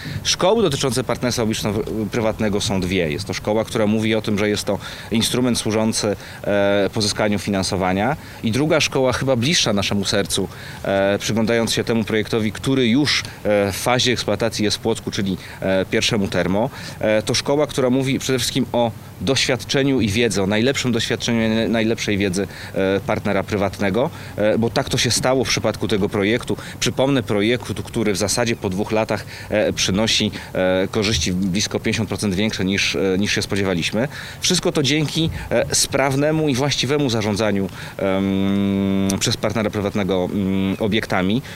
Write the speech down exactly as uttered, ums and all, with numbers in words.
Szkoły dotyczące partnerstwa publiczno-prywatnego są dwie. Jest to szkoła, która mówi o tym, że jest to instrument służący e, pozyskaniu finansowania i druga szkoła, chyba bliższa naszemu sercu, e, przyglądając się temu projektowi, który już e, w fazie eksploatacji jest w Płocku, czyli e, pierwszemu termo, e, to szkoła, która mówi przede wszystkim o doświadczeniu i wiedzy, o najlepszym doświadczeniu i najlepszej wiedzy e, partnera prywatnego, e, bo tak to się stało w przypadku tego projektu. Przypomnę, projektu, który w zasadzie po dwóch latach e, przynosi e, korzyści blisko pięćdziesiąt procent większe niż, e, niż się spodziewaliśmy. Wszystko to dzięki e, sprawnemu i właściwemu zarządzaniu e, przez partnera prywatnego e, obiektami.